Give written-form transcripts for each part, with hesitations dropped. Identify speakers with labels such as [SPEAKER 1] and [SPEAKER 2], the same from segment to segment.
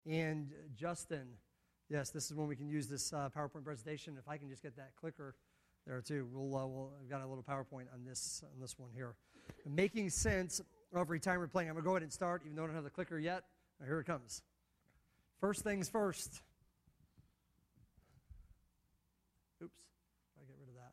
[SPEAKER 1] And Justin, yes, this is when we can use this PowerPoint presentation. If I can just get that clicker there too, I've got a little PowerPoint on this one here. Making sense of retirement planning. I'm going to go ahead and start, even though I don't have the clicker yet. Here it comes. First things first. Oops, I get rid of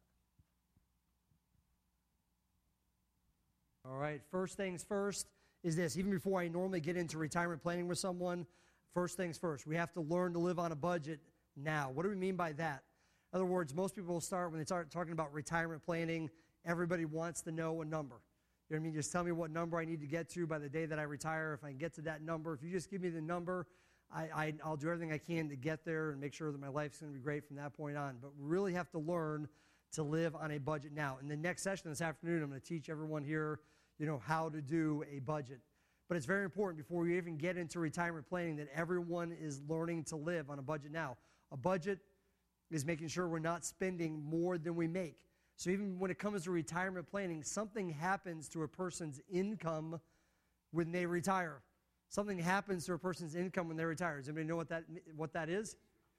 [SPEAKER 1] that. All right, first things first is this. Even before I normally get into retirement planning with someone, first things first. We have to learn to live on a budget now. What do we mean by that? In other words, most people will start, when they start talking about retirement planning, everybody wants to know a number. You know what I mean? Just tell me what number I need to get to by the day that I retire. If I can get to that number, if you just give me the number, I'll do everything I can to get there and make sure that my life's going to be great from that point on. But we really have to learn to live on a budget now. In the next session this afternoon, I'm going to teach everyone here, how to do a budget. But it's very important before we even get into retirement planning that everyone is learning to live on a budget now. A budget is making sure we're not spending more than we make. So even when it comes to retirement planning, something happens to a person's income when they retire. Something happens to a person's income when they retire. Does anybody know what that is?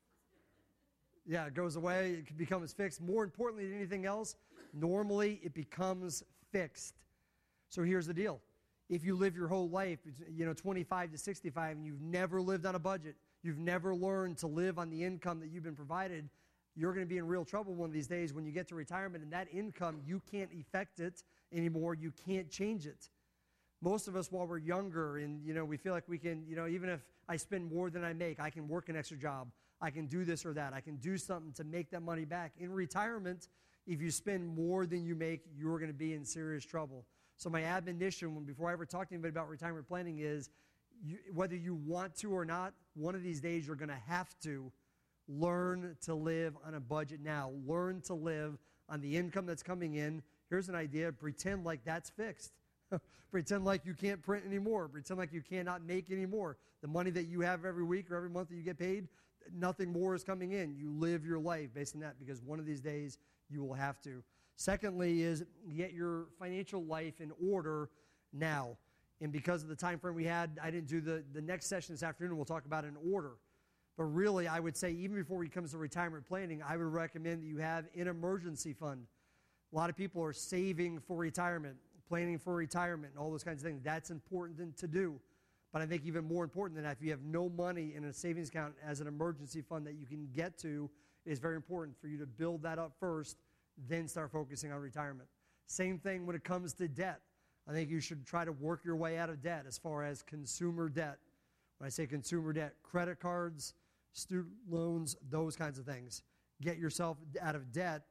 [SPEAKER 1] Yeah, it goes away. It becomes fixed. More importantly than anything else, normally it becomes fixed. So here's the deal. If you live your whole life, 25 to 65, and you've never lived on a budget, you've never learned to live on the income that you've been provided, you're going to be in real trouble one of these days when you get to retirement, and that income, you can't affect it anymore. You can't change it. Most of us, while we're younger, and we feel like we can, even if I spend more than I make, I can work an extra job. I can do this or that. I can do something to make that money back. In retirement, if you spend more than you make, you're going to be in serious trouble. So my admonition, before I ever talk to anybody about retirement planning, is whether you want to or not, one of these days you're going to have to learn to live on a budget now. Learn to live on the income that's coming in. Here's an idea. Pretend like that's fixed. Pretend like you can't print anymore. Pretend like you cannot make anymore. The money that you have every week or every month that you get paid, nothing more is coming in. You live your life based on that because one of these days you will have to. Secondly is get your financial life in order now. And because of the time frame we had, I didn't do the next session this afternoon. We'll talk about an order. But really, I would say even before it comes to retirement planning, I would recommend that you have an emergency fund. A lot of people are saving for retirement, planning for retirement, and all those kinds of things. That's important to do. But I think even more important than that, if you have no money in a savings account as an emergency fund that you can get to, it is very important for you to build that up first, then start focusing on retirement. Same thing when it comes to debt. I think you should try to work your way out of debt as far as consumer debt. When I say consumer debt, credit cards, student loans, those kinds of things. Get yourself out of debt.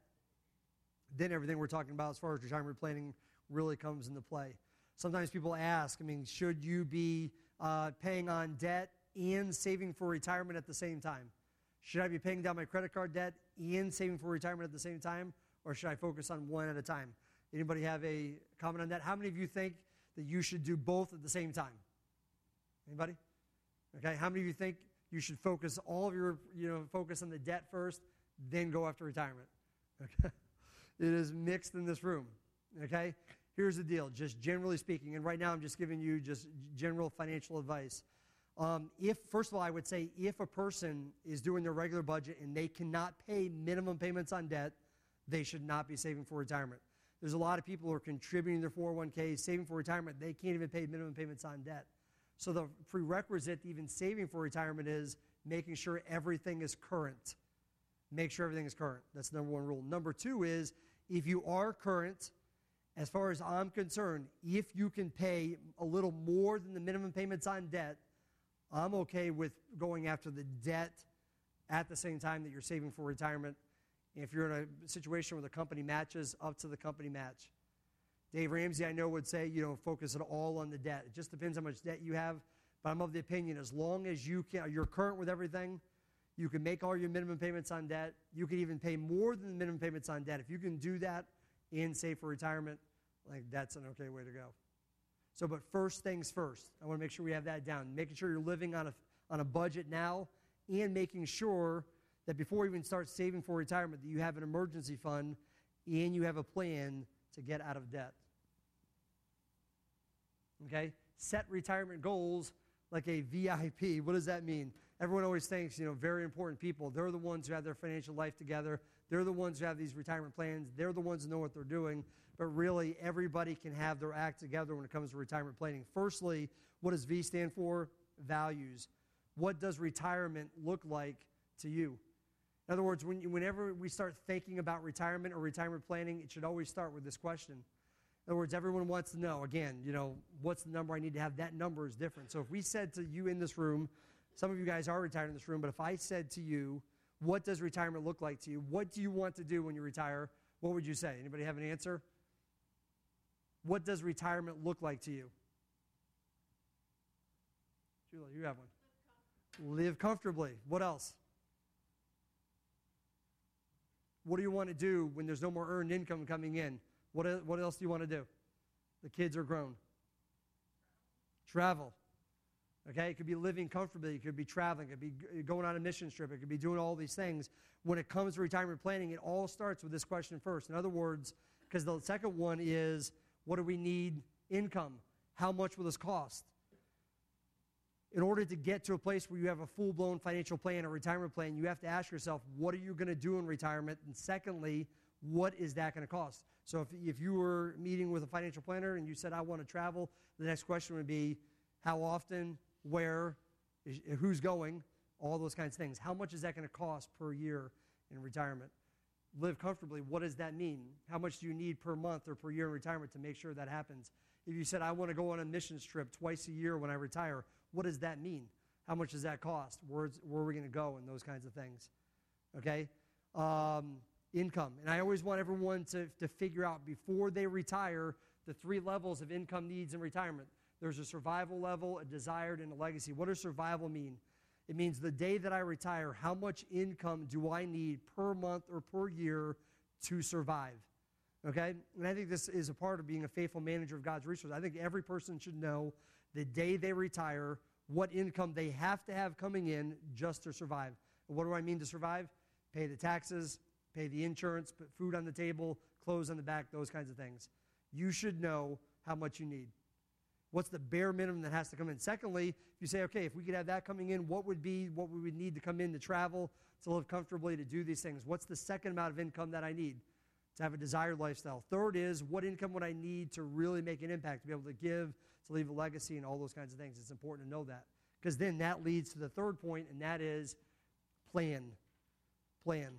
[SPEAKER 1] Then everything we're talking about as far as retirement planning really comes into play. Sometimes people ask, should you be paying on debt and saving for retirement at the same time? Should I be paying down my credit card debt and saving for retirement at the same time? Or should I focus on one at a time? Anybody have a comment on that? How many of you think that you should do both at the same time? Anybody? Okay, how many of you think you should focus all of your, focus on the debt first, then go after retirement? Okay, it is mixed in this room. Okay, here's the deal, just generally speaking, and right now I'm just giving you just general financial advice. First of all, I would say if a person is doing their regular budget and they cannot pay minimum payments on debt, they should not be saving for retirement. There's a lot of people who are contributing their 401k, saving for retirement. They can't even pay minimum payments on debt. So the prerequisite to even saving for retirement is making sure everything is current. Make sure everything is current. That's the number one rule. Number two is if you are current, as far as I'm concerned, if you can pay a little more than the minimum payments on debt, I'm okay with going after the debt at the same time that you're saving for retirement. If you're in a situation where the company matches, up to the company match. Dave Ramsey, I know, would say, focus it all on the debt. It just depends how much debt you have. But I'm of the opinion, as long as you're current with everything, you can make all your minimum payments on debt. You can even pay more than the minimum payments on debt. If you can do that and save for retirement, that's an okay way to go. So, but first things first. I want to make sure we have that down. Making sure you're living on a budget now and making sure that before you even start saving for retirement, that you have an emergency fund and you have a plan to get out of debt. Okay? Set retirement goals like a VIP. What does that mean? Everyone always thinks, very important people. They're the ones who have their financial life together. They're the ones who have these retirement plans. They're the ones who know what they're doing. But really, everybody can have their act together when it comes to retirement planning. Firstly, what does V stand for? Values. What does retirement look like to you? In other words, whenever we start thinking about retirement or retirement planning, it should always start with this question. In other words, everyone wants to know, again, what's the number I need to have? That number is different. So if we said to you in this room, some of you guys are retired in this room, but if I said to you, what does retirement look like to you? What do you want to do when you retire? What would you say? Anybody have an answer? What does retirement look like to you? Julie, you have one. Live comfortably. What else? What do you want to do when there's no more earned income coming in? What else do you want to do? The kids are grown. Travel. Okay, it could be living comfortably. It could be traveling. It could be going on a mission trip. It could be doing all these things. When it comes to retirement planning, it all starts with this question first. In other words, because the second one is, what do we need? Income. How much will this cost? In order to get to a place where you have a full-blown financial plan, a retirement plan, you have to ask yourself, what are you going to do in retirement? And secondly, what is that going to cost? So if you were meeting with a financial planner and you said, I want to travel, the next question would be, how often, where, who's going, all those kinds of things. How much is that going to cost per year in retirement? Live comfortably, what does that mean? How much do you need per month or per year in retirement to make sure that happens? If you said, I want to go on a missions trip twice a year when I retire, what does that mean? How much does that cost? Where are we going to go and those kinds of things? Okay? Income. And I always want everyone to figure out before they retire the 3 levels of income needs in retirement. There's a survival level, a desired, and a legacy. What does survival mean? It means the day that I retire, how much income do I need per month or per year to survive? Okay? And I think this is a part of being a faithful manager of God's resources. I think every person should know the day they retire what income they have to have coming in just to survive. And what do I mean to survive? Pay the taxes, pay the insurance, put food on the table, clothes on the back, those kinds of things. You should know how much you need. What's the bare minimum that has to come in? Secondly, if you say, okay, if we could have that coming in, what would we need to come in to travel, to live comfortably, to do these things? What's the second amount of income that I need to have a desired lifestyle? Third is, what income would I need to really make an impact, to be able to give, to leave a legacy, and all those kinds of things? It's important to know that. Because then that leads to the third point, and that is plan. Plan.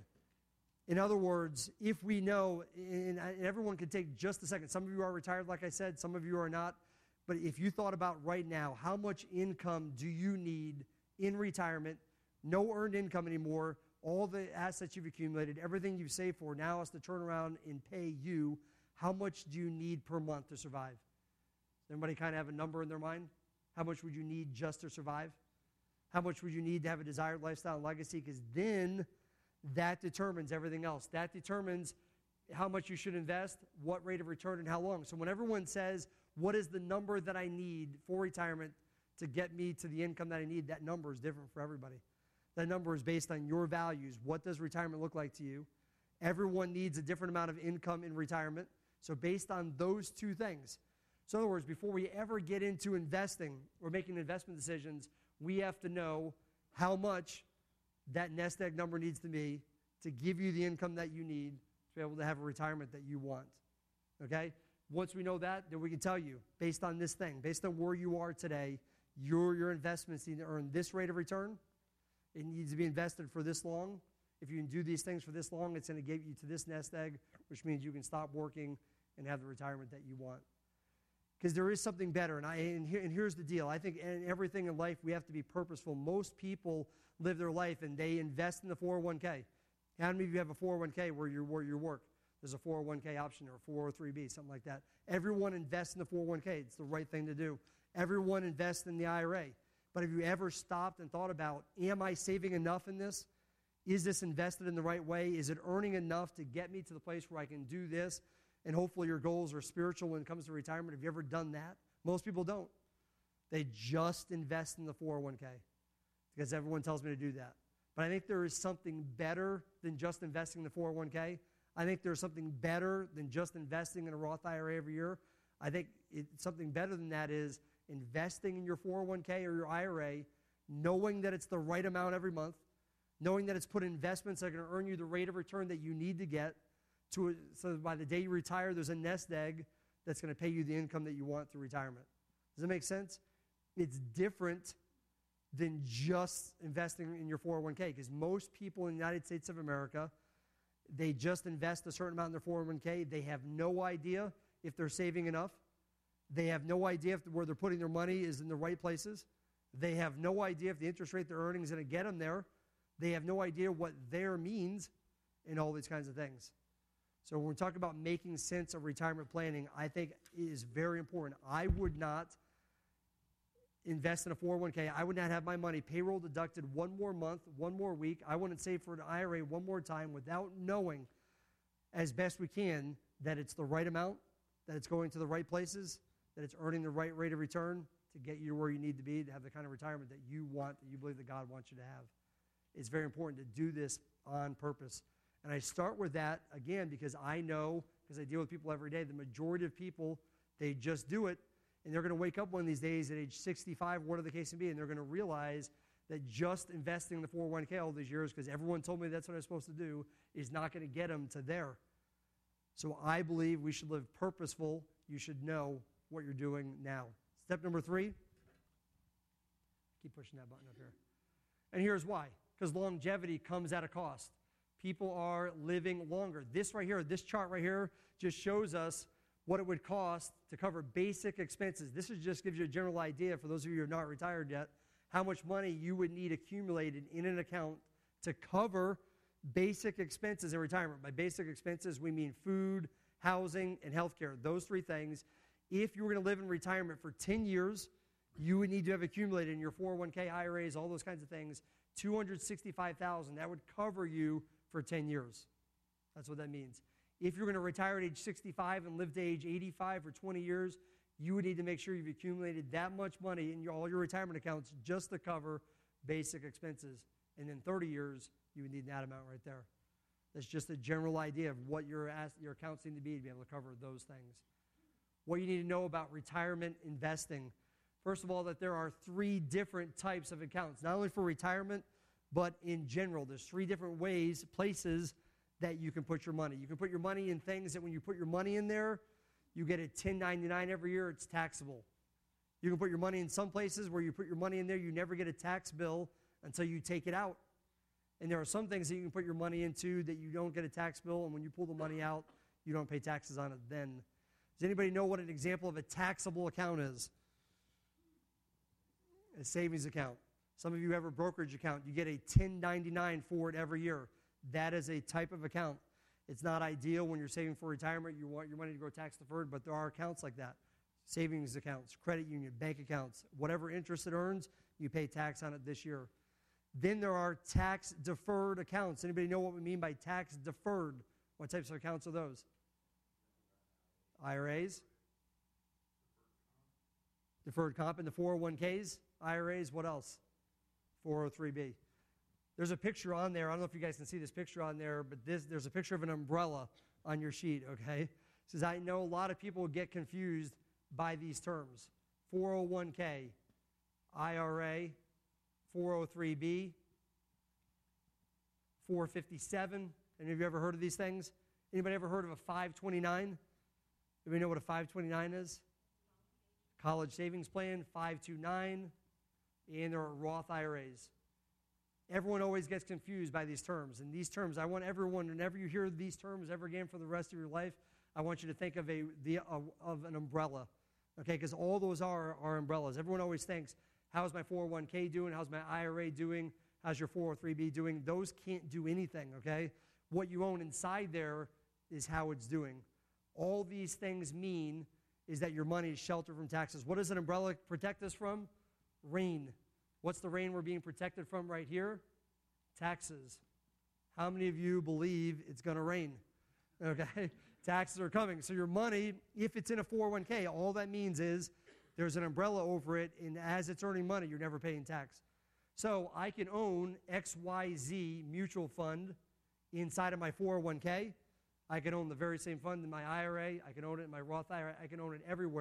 [SPEAKER 1] In other words, if we know, and everyone can take just a second. Some of you are retired, like I said. Some of you are not. But if you thought about right now, how much income do you need in retirement, no earned income anymore, all the assets you've accumulated, everything you've saved for, now has to turn around and pay you, how much do you need per month to survive? Does everybody kind of have a number in their mind? How much would you need just to survive? How much would you need to have a desired lifestyle and legacy? Because then that determines everything else. That determines how much you should invest, what rate of return, and how long. So when everyone says, what is the number that I need for retirement to get me to the income that I need, that number is different for everybody. That number is based on your values. What does retirement look like to you? Everyone needs a different amount of income in retirement. So based on those two things. So in other words, before we ever get into investing or making investment decisions, we have to know how much that nest egg number needs to be to give you the income that you need to be able to have a retirement that you want. Okay? Once we know that, then we can tell you, based on this thing, based on where you are today, your investments need to earn this rate of return. It needs to be invested for this long. If you can do these things for this long, it's going to get you to this nest egg, which means you can stop working and have the retirement that you want. Because there is something better. And here's the deal. I think in everything in life, we have to be purposeful. Most people live their life and they invest in the 401k. How many of you have a 401k where you work? There's a 401k option or a 403b, something like that. Everyone invests in the 401k. It's the right thing to do. Everyone invests in the IRA. But have you ever stopped and thought about, am I saving enough in this? Is this invested in the right way? Is it earning enough to get me to the place where I can do this? And hopefully your goals are spiritual when it comes to retirement. Have you ever done that? Most people don't. They just invest in the 401k because everyone tells me to do that. But I think there is something better than just investing in the 401k. I think there's something better than just investing in a Roth IRA every year. I think something better than that is investing in your 401k or your IRA, knowing that it's the right amount every month, knowing that it's put in investments that are going to earn you the rate of return that you need to get, so by the day you retire, there's a nest egg that's going to pay you the income that you want through retirement. Does that make sense? It's different than just investing in your 401k, because most people in the United States of America, they just invest a certain amount in their 401k. They have no idea if they're saving enough. They have no idea if where they're putting their money is in the right places. They have no idea if the interest rate they're earning is going to get them there. They have no idea what there means and all these kinds of things. So when we talk about making sense of retirement planning, I think it is very important. I would not invest in a 401k. I would not have my money payroll deducted one more month, one more week. I wouldn't save for an IRA one more time without knowing as best we can that it's the right amount, that it's going to the right places, that it's earning the right rate of return to get you to where you need to be, to have the kind of retirement that you want, that you believe that God wants you to have. It's very important to do this on purpose. And I start with that, again, because I know, because I deal with people every day, the majority of people, they just do it, and they're going to wake up one of these days at age 65, whatever the case may be, and they're going to realize that just investing in the 401k all these years, because everyone told me that's what I'm supposed to do, is not going to get them to there. So I believe we should live purposeful. You should know what you're doing now. Step number 3. Keep pushing that button up here. And here's why. Because longevity comes at a cost. People are living longer. This right here, this chart right here, just shows us what it would cost to cover basic expenses. This just gives you a general idea, for those of you who are not retired yet, how much money you would need accumulated in an account to cover basic expenses in retirement. By basic expenses, we mean food, housing, and healthcare. Those 3 things. If you were going to live in retirement for 10 years, you would need to have accumulated in your 401k, IRAs, all those kinds of things, $265,000. That would cover you for 10 years. That's what that means. If you're going to retire at age 65 and live to age 85 for 20 years, you would need to make sure you've accumulated that much money in all your retirement accounts just to cover basic expenses. And in 30 years, you would need that amount right there. That's just a general idea of what your accounts need to be able to cover those things. What you need to know about retirement investing. First of all, that there are 3 different types of accounts, not only for retirement, but in general. There's 3 different places that you can put your money. You can put your money in things that when you put your money in there, you get a 1099 every year. It's taxable. You can put your money in some places where you put your money in there, you never get a tax bill until you take it out. And there are some things that you can put your money into that you don't get a tax bill, and when you pull the money out, you don't pay taxes on it then. Does anybody know what an example of a taxable account is? A savings account. Some of you have a brokerage account. You get a 1099 for it every year. That is a type of account. It's not ideal when you're saving for retirement. You want your money to go tax deferred, but there are accounts like that. Savings accounts, credit union, bank accounts. Whatever interest it earns, you pay tax on it this year. Then there are tax deferred accounts. Anybody know what we mean by tax deferred? What types of accounts are those? IRAs. Deferred comp in the 401ks. IRAs, what else? 403B. There's a picture on there. I don't know if you guys can see this picture on there, but there's a picture of an umbrella on your sheet, okay? It says, I know a lot of people get confused by these terms. 401k, IRA, 403B, 457. Any of you ever heard of these things? Anybody ever heard of a 529? Anybody know what a 529 is? College savings plan, 529, and there are Roth IRAs. Everyone always gets confused by these terms. And these terms, I want everyone, whenever you hear these terms ever again for the rest of your life, I want you to think of an umbrella, okay? Because all those are umbrellas. Everyone always thinks, how's my 401k doing? How's my IRA doing? How's your 403b doing? Those can't do anything, okay? What you own inside there is how it's doing. All these things mean is that your money is sheltered from taxes. What does an umbrella protect us from? Rain. What's the rain we're being protected from right here? Taxes. How many of you believe it's going to rain? Okay? Taxes are coming. So your money, if it's in a 401k, all that means is there's an umbrella over it, and as it's earning money, you're never paying tax. So I can own XYZ mutual fund inside of my 401k. I can own the very same fund in my IRA. I can own it in my Roth IRA. I can own it everywhere.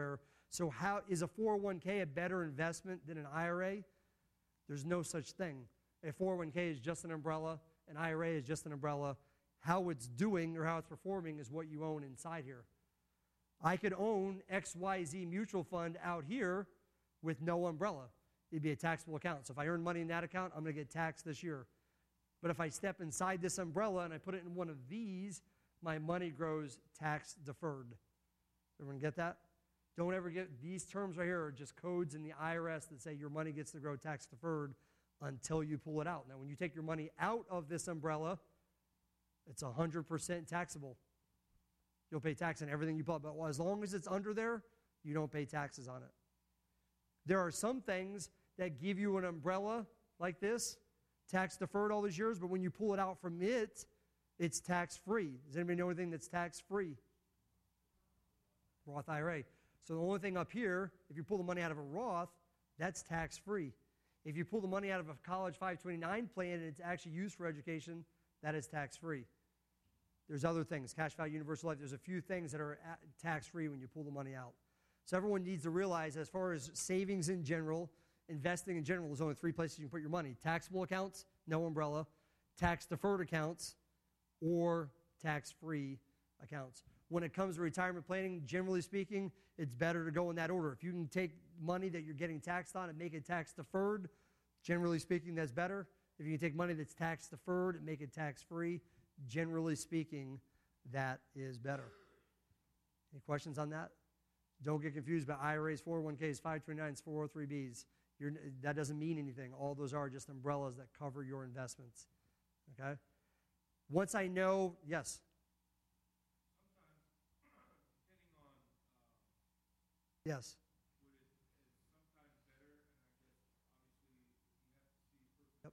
[SPEAKER 1] So how is a 401k a better investment than an IRA? There's no such thing. A 401k is just an umbrella. An IRA is just an umbrella. How it's doing or how it's performing is what you own inside here. I could own XYZ mutual fund out here with no umbrella. It'd be a taxable account. So if I earn money in that account, I'm going to get taxed this year. But if I step inside this umbrella and I put it in one of these, my money grows tax deferred. Everyone get that? Don't ever get, these terms right here are just codes in the IRS that say your money gets to grow tax deferred until you pull it out. Now, when you take your money out of this umbrella, it's 100% taxable. You'll pay tax on everything you pull out. But as long as it's under there, you don't pay taxes on it. There are some things that give you an umbrella like this, tax deferred all these years, but when you pull it out from it, it's tax-free. Does anybody know anything that's tax-free? Roth IRA. So the only thing up here, if you pull the money out of a Roth, that's tax-free. If you pull the money out of a college 529 plan and it's actually used for education, that is tax-free. There's other things, cash value, universal life. There's a few things that are tax-free when you pull the money out. So everyone needs to realize, as far as savings in general, investing in general, there's only three places you can put your money. Taxable accounts, no umbrella. Tax-deferred accounts, or tax-free accounts. When it comes to retirement planning, generally speaking, it's better to go in that order. If you can take money that you're getting taxed on and make it tax-deferred, generally speaking, that's better. If you can take money that's tax-deferred and make it tax-free, generally speaking, that is better. Any questions on that? Don't get confused by IRAs, 401ks, 529s, 403bs. That doesn't mean anything. All those are just umbrellas that cover your investments. Okay? Once I know, yes? Yes. Yep.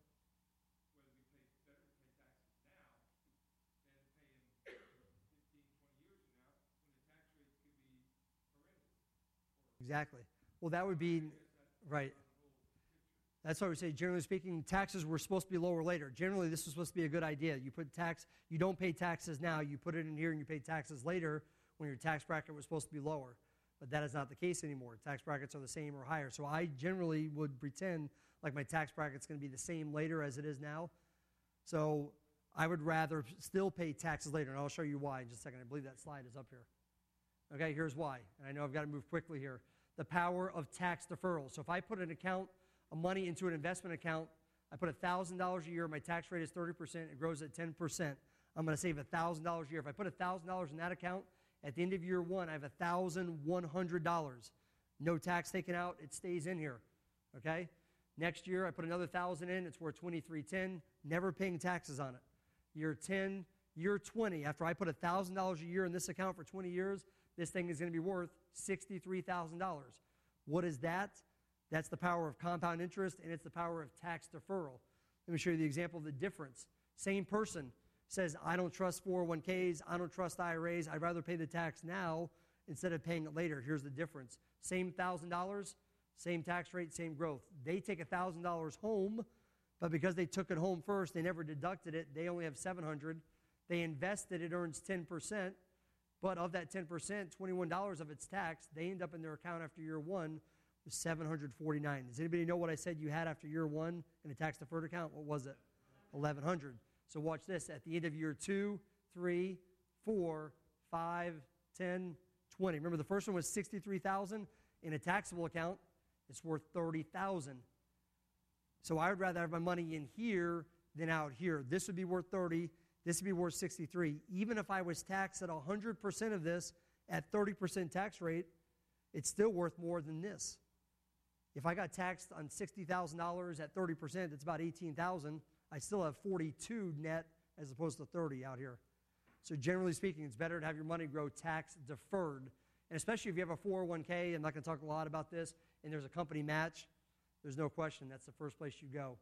[SPEAKER 1] Exactly. Well, that would be, right. That's why we say, generally speaking, taxes were supposed to be lower later. Generally, this was supposed to be a good idea. You don't pay taxes now. You put it in here and you pay taxes later when your tax bracket was supposed to be lower. But that is not the case anymore. Tax brackets are the same or higher. So I generally would pretend like my tax bracket's going to be the same later as it is now. So I would rather still pay taxes later, and I'll show you why in just a second. I believe that slide is up here. Okay, here's why. And I know I've got to move quickly here. The power of tax deferral. So if I put an account of money into an investment account, I put $1,000 a year, my tax rate is 30%, it grows at 10%. I'm going to save $1,000 a year. If I put $1,000 in that account, at the end of year one, I have $1,100. No tax taken out, it stays in here, okay? Next year, I put another $1,000 in, it's worth $2,310, never paying taxes on it. Year 10, year 20, after I put $1,000 a year in this account for 20 years, this thing is going to be worth $63,000. What is that? That's the power of compound interest, and it's the power of tax deferral. Let me show you the example of the difference. Same person says, I don't trust 401ks, I don't trust IRAs, I'd rather pay the tax now instead of paying it later. Here's the difference. Same $1,000, same tax rate, same growth. They take $1,000 home, but because they took it home first, they never deducted it, they only have $700. They invested, it earns 10%, but of that 10%, $21 of it's taxed. They end up in their account after year one with $749. Does anybody know what I said you had after year one in a tax-deferred account? What was it? $1,100. So watch this. At the end of year 2, 3, 4, 5, 10, 20. Remember, the first one was $63,000. In a taxable account, it's worth $30,000. So I would rather have my money in here than out here. This would be worth 30. This would be worth 63. Even if I was taxed at 100% of this at 30% tax rate, it's still worth more than this. If I got taxed on $60,000 at 30%, it's about $18,000. I still have 42 net as opposed to 30 out here. So generally speaking, it's better to have your money grow tax deferred. And especially if you have a 401k, I'm not going to talk a lot about this, and there's a company match, there's no question that's the first place you go.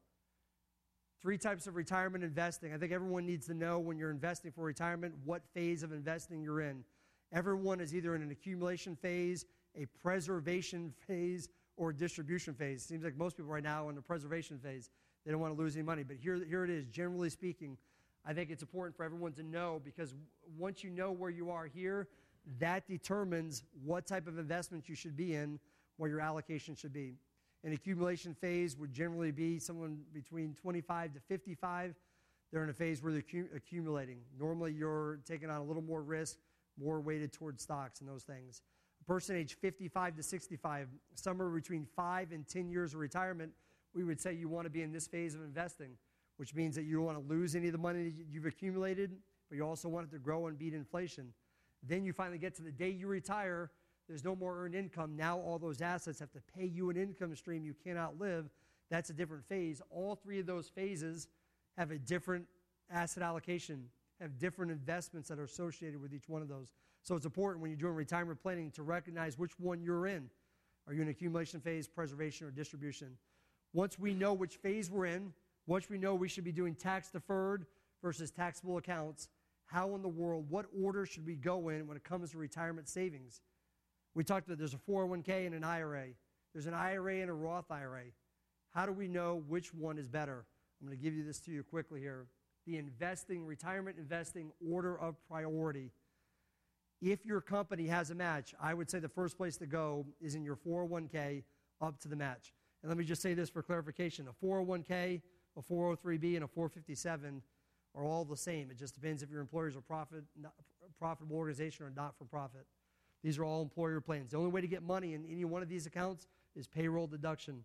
[SPEAKER 1] 3 types of retirement investing. I think everyone needs to know when you're investing for retirement what phase of investing you're in. Everyone is either in an accumulation phase, a preservation phase, or a distribution phase. It seems like most people right now are in the preservation phase. They don't want to lose any money. But here it is, generally speaking. I think it's important for everyone to know, because once you know where you are here, that determines what type of investment you should be in, what your allocation should be. An accumulation phase would generally be someone between 25 to 55. They're in a phase where they're accumulating. Normally, you're taking on a little more risk, more weighted towards stocks and those things. A person age 55 to 65, somewhere between 5 and 10 years of retirement, we would say you want to be in this phase of investing, which means that you don't want to lose any of the money that you've accumulated, but you also want it to grow and beat inflation. Then you finally get to the day you retire, there's no more earned income. Now all those assets have to pay you an income stream you cannot live. That's a different phase. All three of those phases have a different asset allocation, have different investments that are associated with each one of those. So it's important when you're doing retirement planning to recognize which one you're in. Are you in accumulation phase, preservation, or distribution? Once we know which phase we're in, once we know we should be doing tax deferred versus taxable accounts, how in the world, what order should we go in when it comes to retirement savings? We talked about there's a 401k and an IRA. There's an IRA and a Roth IRA. How do we know which one is better? I'm going to give you this to you quickly here. The retirement investing order of priority. If your company has a match, I would say the first place to go is in your 401k up to the match. And let me just say this for clarification. A 401k, a 403b, and a 457 are all the same. It just depends if your employer is a profitable organization or not-for-profit. These are all employer plans. The only way to get money in any one of these accounts is payroll deduction.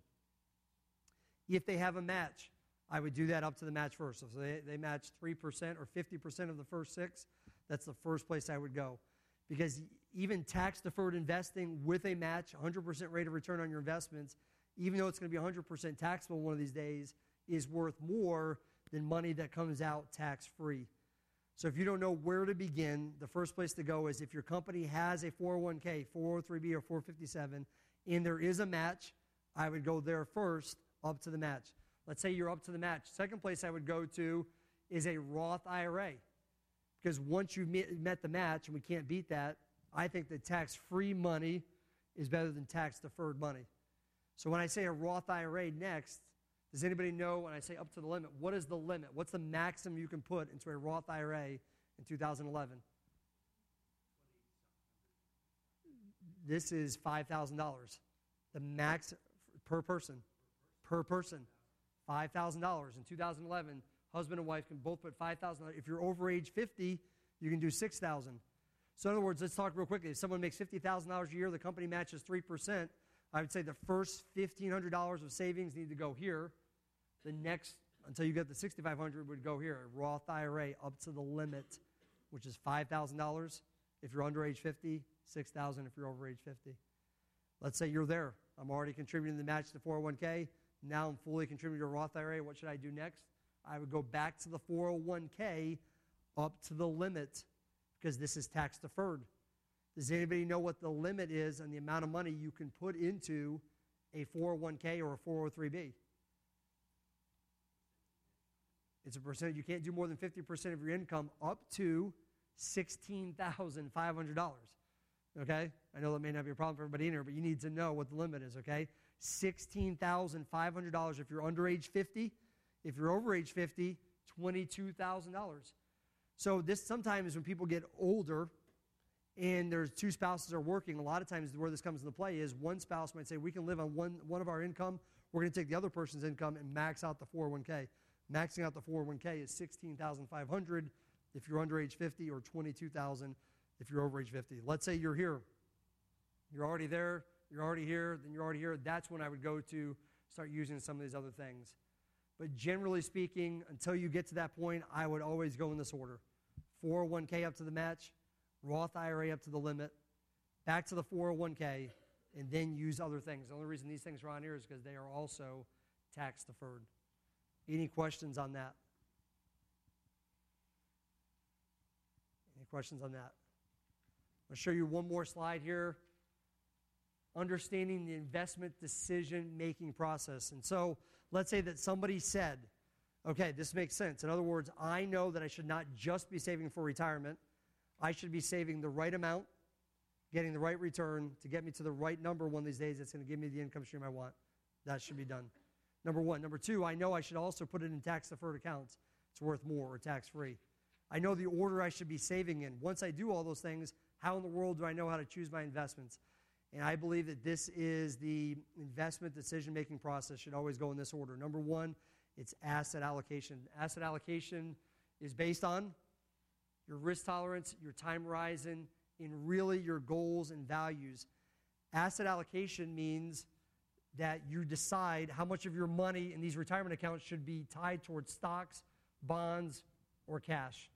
[SPEAKER 1] If they have a match, I would do that up to the match first. So if they match 3% or 50% of the first 6, that's the first place I would go. Because even tax-deferred investing with a match, 100% rate of return on your investments, even though it's going to be 100% taxable one of these days, is worth more than money that comes out tax-free. So if you don't know where to begin, the first place to go is if your company has a 401k, 403b, or 457, and there is a match, I would go there first, up to the match. Let's say you're up to the match. Second place I would go to is a Roth IRA. Because once you've met the match, and we can't beat that, I think that tax-free money is better than tax-deferred money. So when I say a Roth IRA next, does anybody know when I say up to the limit, what is the limit? What's the maximum you can put into a Roth IRA in 2011? This is $5,000. The max per person. Per person. $5,000. In 2011, husband and wife can both put $5,000. If you're over age 50, you can do $6,000. So in other words, let's talk real quickly. If someone makes $50,000 a year, the company matches 3%. I would say the first $1,500 of savings need to go here. The next, until you get the $6,500, would go here. A Roth IRA up to the limit, which is $5,000 if you're under age 50, $6,000 if you're over age 50. Let's say you're there. I'm already contributing to the match to 401k. Now I'm fully contributing to a Roth IRA. What should I do next? I would go back to the 401k up to the limit because this is tax deferred. Does anybody know what the limit is on the amount of money you can put into a 401k or a 403b? It's a percentage. You can't do more than 50% of your income up to $16,500. Okay? I know that may not be a problem for everybody in here, but you need to know what the limit is, okay? $16,500 if you're under age 50. If you're over age 50, $22,000. So this sometimes when people get older and there's two spouses are working, a lot of times where this comes into play is one spouse might say, we can live on one of our income. We're going to take the other person's income and max out the 401k. Maxing out the 401k is $16,500 if you're under age 50 or $22,000 if you're over age 50. Let's say you're here. You're already there. You're already here. Then you're already here. That's when I would go to start using some of these other things. But generally speaking, until you get to that point, I would always go in this order. 401k up to the match, Roth IRA up to the limit, back to the 401k, and then use other things. The only reason these things are on here is because they are also tax deferred. Any questions on that? Any questions on that? I'll show you one more slide here. Understanding the investment decision-making process. And so let's say that somebody said, okay, this makes sense. In other words, I know that I should not just be saving for retirement. I should be saving the right amount, getting the right return to get me to the right number one of these days that's going to give me the income stream I want. That should be done. Number one. Number two, I know I should also put it in tax-deferred accounts. It's worth more or tax-free. I know the order I should be saving in. Once I do all those things, How in the world do I know how to choose my investments? And I believe that this is the investment decision-making process should always go in this order. Number one, it's asset allocation. Asset allocation is based on your risk tolerance, your time horizon, and really your goals and values. Asset allocation means that you decide how much of your money in these retirement accounts should be tied towards stocks, bonds, or cash.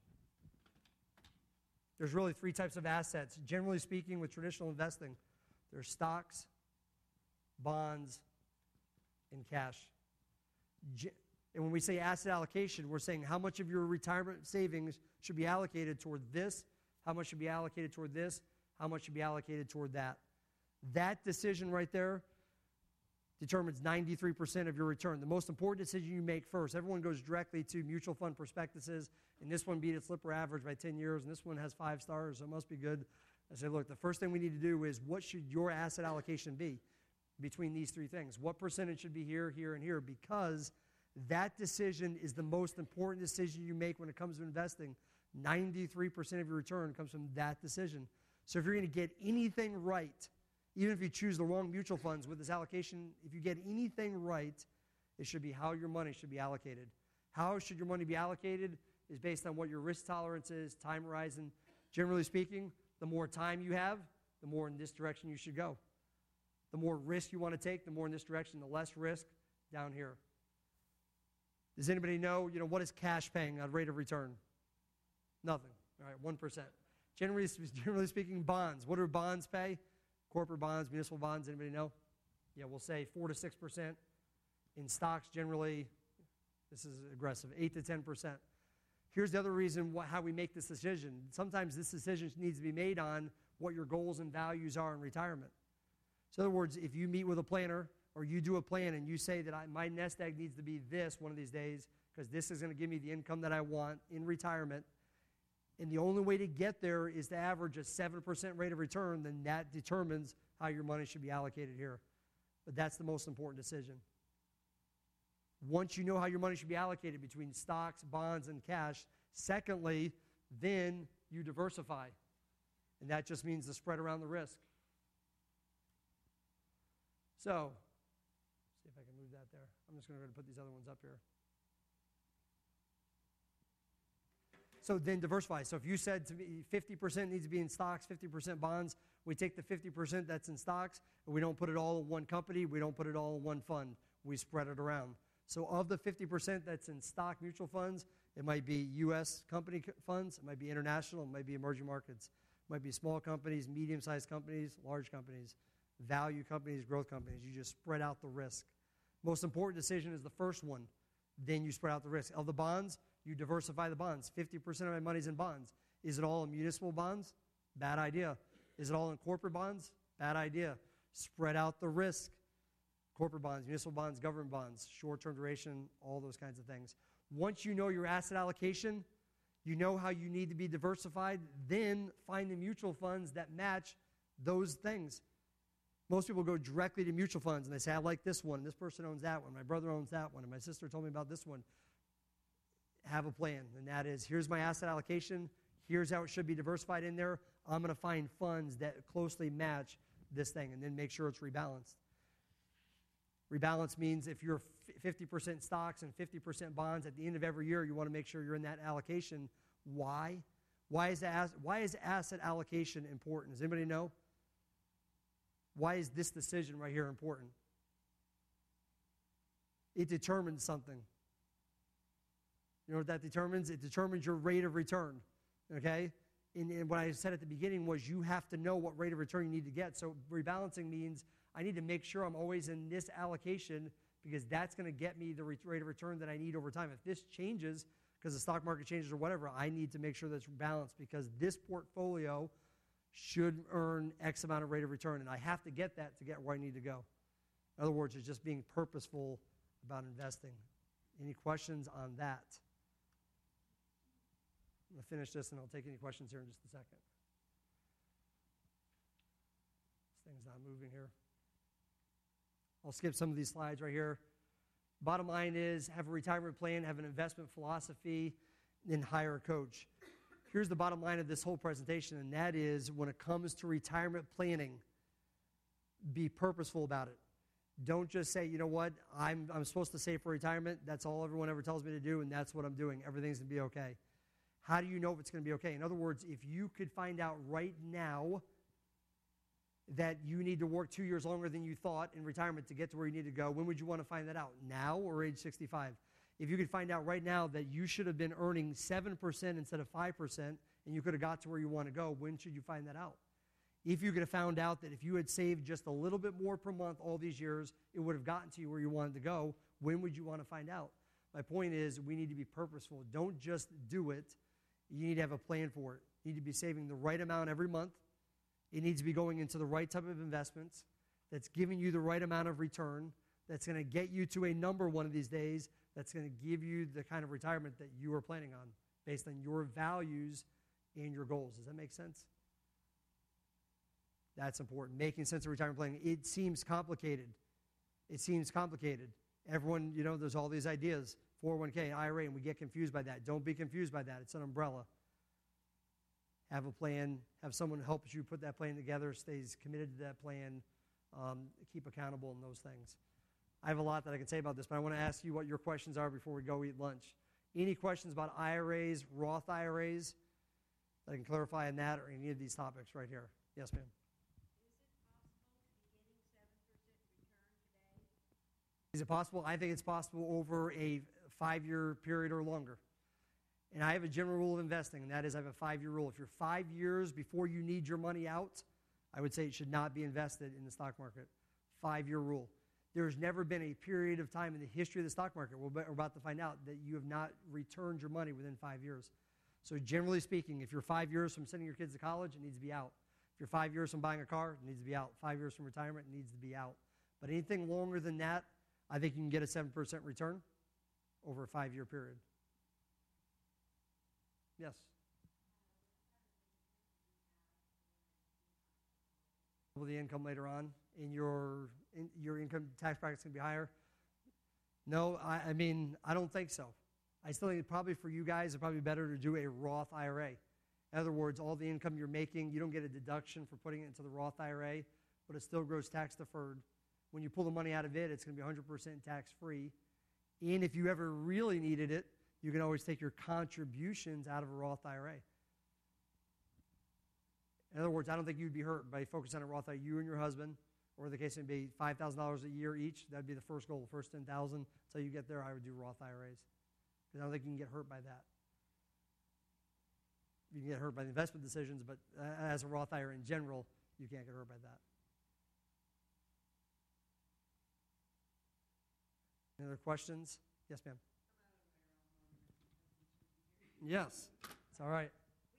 [SPEAKER 1] There's really three types of assets. Generally speaking, with traditional investing, there's stocks, bonds, and cash. And when we say asset allocation, we're saying how much of your retirement savings should be allocated toward this, how much should be allocated toward this, how much should be allocated toward that. That decision right there determines 93% of your return. The most important decision you make first. Everyone goes directly to mutual fund prospectuses, and this one beat its Lipper average by 10 years, and this one has 5 stars, so it must be good. I say, look, the first thing we need to do is what should your asset allocation be between these three things? What percentage should be here, here, and here? Because that decision is the most important decision you make when it comes to investing. 93% of your return comes from that decision. So if you're going to get anything right, even if you choose the wrong mutual funds with this allocation, if you get anything right, it should be how your money should be allocated. How should your money be allocated is based on what your risk tolerance is, time horizon. Generally speaking, the more time you have, the more in this direction you should go. The more risk you want to take, the more in this direction, the less risk down here. Does anybody know, what is cash paying on rate of return? Nothing. All right, 1%. Generally speaking, bonds. What do bonds pay? Corporate bonds, municipal bonds, anybody know? Yeah, we'll say 4 to 6%. In stocks, generally, this is aggressive, 8 to 10%. Here's the other reason how we make this decision. Sometimes this decision needs to be made on what your goals and values are in retirement. So in other words, if you meet with a planner or you do a plan and you say that my nest egg needs to be this one of these days because this is going to give me the income that I want in retirement, and the only way to get there is to average a 7% rate of return, then that determines how your money should be allocated here. But that's the most important decision. Once you know how your money should be allocated between stocks, bonds, and cash, secondly, then you diversify. And that just means the spread around the risk. So, see if I can move that there. I'm just going to put these other ones up here. So then diversify. So if you said to me 50% needs to be in stocks, 50% bonds, we take the 50% that's in stocks, and we don't put it all in one company. We don't put it all in one fund. We spread it around. So of the 50% that's in stock mutual funds, it might be U.S. company funds, it might be international, it might be emerging markets. It might be small companies, medium-sized companies, large companies, value companies, growth companies. You just spread out the risk. Most important decision is the first one. Then you spread out the risk. Of the bonds, you diversify the bonds. 50% of my money's in bonds. Is it all in municipal bonds? Bad idea. Is it all in corporate bonds? Bad idea. Spread out the risk. Corporate bonds, municipal bonds, government bonds, short-term duration, all those kinds of things. Once you know your asset allocation, you know how you need to be diversified, then find the mutual funds that match those things. Most people go directly to mutual funds, and they say, I like this one, this person owns that one, my brother owns that one, and my sister told me about this one. Have a plan, and that is, here's my asset allocation, here's how it should be diversified in there. I'm going to find funds that closely match this thing, and then make sure it's rebalanced. Rebalance means if you're 50% stocks and 50% bonds, at the end of every year, you want to make sure you're in that allocation. Why? Why is asset allocation important? Does anybody know? Why is this decision right here important? It determines something. You know what that determines? It determines your rate of return, okay? And what I said at the beginning was you have to know what rate of return you need to get. So rebalancing means I need to make sure I'm always in this allocation because that's going to get me the rate of return that I need over time. If this changes because the stock market changes or whatever, I need to make sure that's balanced because this portfolio should earn X amount of rate of return, and I have to get that to get where I need to go. In other words, it's just being purposeful about investing. Any questions on that? I'm going to finish this, and I'll take any questions here in just a second. This thing's not moving here. I'll skip some of these slides right here. Bottom line is have a retirement plan, have an investment philosophy, then hire a coach. here's the bottom line of this whole presentation, and that is when it comes to retirement planning, be purposeful about it. Don't just say, you know what, I'm supposed to save for retirement. That's all everyone ever tells me to do, and that's what I'm doing. Everything's going to be okay. How do you know if it's going to be okay? In other words, if you could find out right now that you need to work 2 years longer than you thought in retirement to get to where you need to go, when would you want to find that out? Now or age 65? If you could find out right now that you should have been earning 7% instead of 5% and you could have got to where you want to go, when should you find that out? If you could have found out that if you had saved just a little bit more per month all these years, it would have gotten to you where you wanted to go, when would you want to find out? My point is we need to be purposeful. Don't just do it. You need to have a plan for it. You need to be saving the right amount every month. It needs to be going into the right type of investments that's giving you the right amount of return, that's going to get you to a number one of these days, that's going to give you the kind of retirement that you are planning on based on your values and your goals. Does that make sense? That's important. Making sense of retirement planning. It seems complicated. Everyone, there's all these ideas, 401k, IRA, and we get confused by that. Don't be confused by that. It's an umbrella. Have a plan. Have someone who helps you put that plan together, stays committed to that plan, keep accountable in those things. I have a lot that I can say about this, but I want to ask you what your questions are before we go eat lunch. Any questions about IRAs, Roth IRAs that I can clarify on that or any of these topics right here? Yes, ma'am. Is it possible? I think it's possible over a 5-year period or longer. And I have a general rule of investing, and that is I have a 5-year rule. If you're 5 years before you need your money out, I would say it should not be invested in the stock market. 5-year rule. There's never been a period of time in the history of the stock market, we're about to find out, that you have not returned your money within 5 years. So generally speaking, if you're 5 years from sending your kids to college, it needs to be out. If you're 5 years from buying a car, it needs to be out. 5 years from retirement, it needs to be out. But anything longer than that, I think you can get a 7% return over a 5-year period. Yes? The income later on, in your income tax bracket is going to be higher? No, I mean, I don't think so. I still think probably for you guys, it's probably better to do a Roth IRA. In other words, all the income you're making, you don't get a deduction for putting it into the Roth IRA, but it still grows tax deferred. When you pull the money out of it, it's going to be 100% tax-free. And if you ever really needed it, you can always take your contributions out of a Roth IRA. In other words, I don't think you'd be hurt by focusing on a Roth IRA. You and your husband, or the case would be $5,000 a year each. That would be the first goal. The first $10,000 until you get there, I would do Roth IRAs. Because I don't think you can get hurt by that. You can get hurt by the investment decisions, but as a Roth IRA in general, you can't get hurt by that. Any other questions? Yes, ma'am. Yes, it's all right.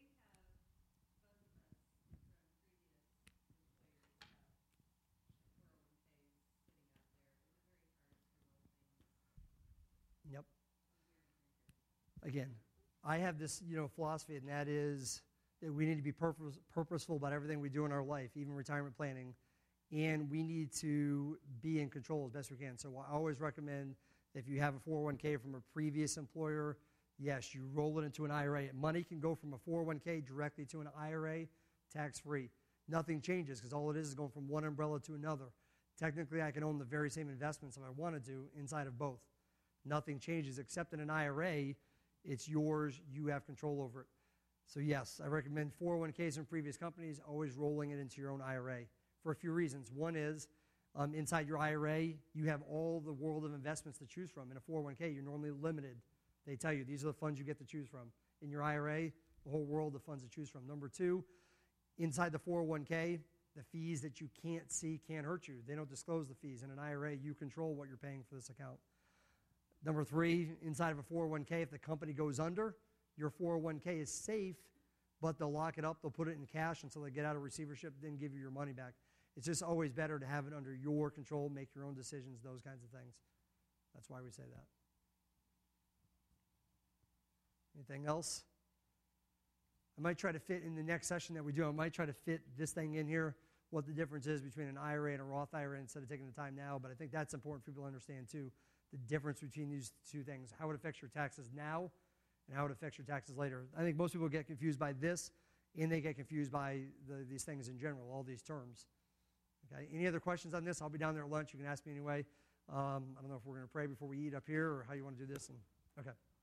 [SPEAKER 1] Yep. Again, I have this, philosophy, and that is that we need to be purposeful about everything we do in our life, even retirement planning, and we need to be in control as best we can. So I always recommend if you have a 401k from a previous employer, yes, you roll it into an IRA. Money can go from a 401k directly to an IRA, tax-free. Nothing changes because all it is going from one umbrella to another. Technically, I can own the very same investments if I wanted to inside of both. Nothing changes except in an IRA, it's yours, you have control over it. So yes, I recommend 401ks from previous companies, always rolling it into your own IRA for a few reasons. One is inside your IRA, you have all the world of investments to choose from. In a 401k, you're normally limited. They tell you these are the funds you get to choose from. In your IRA, the whole world of funds to choose from. Number two, inside the 401k, the fees that you can't see can't hurt you. They don't disclose the fees. In an IRA, you control what you're paying for this account. Number three, inside of a 401k, if the company goes under, your 401k is safe, but they'll lock it up. They'll put it in cash until they get out of receivership, then give you your money back. It's just always better to have it under your control, make your own decisions, those kinds of things. That's why we say that. Anything else? I might try to fit in the next session that we do, I might try to fit this thing in here, what the difference is between an IRA and a Roth IRA instead of taking the time now, but I think that's important for people to understand too, the difference between these two things, how it affects your taxes now and how it affects your taxes later. I think most people get confused by this, and they get confused by these things in general, all these terms. Okay. Any other questions on this? I'll be down there at lunch. You can ask me anyway. I don't know if we're going to pray before we eat up here or how you want to do this. Okay.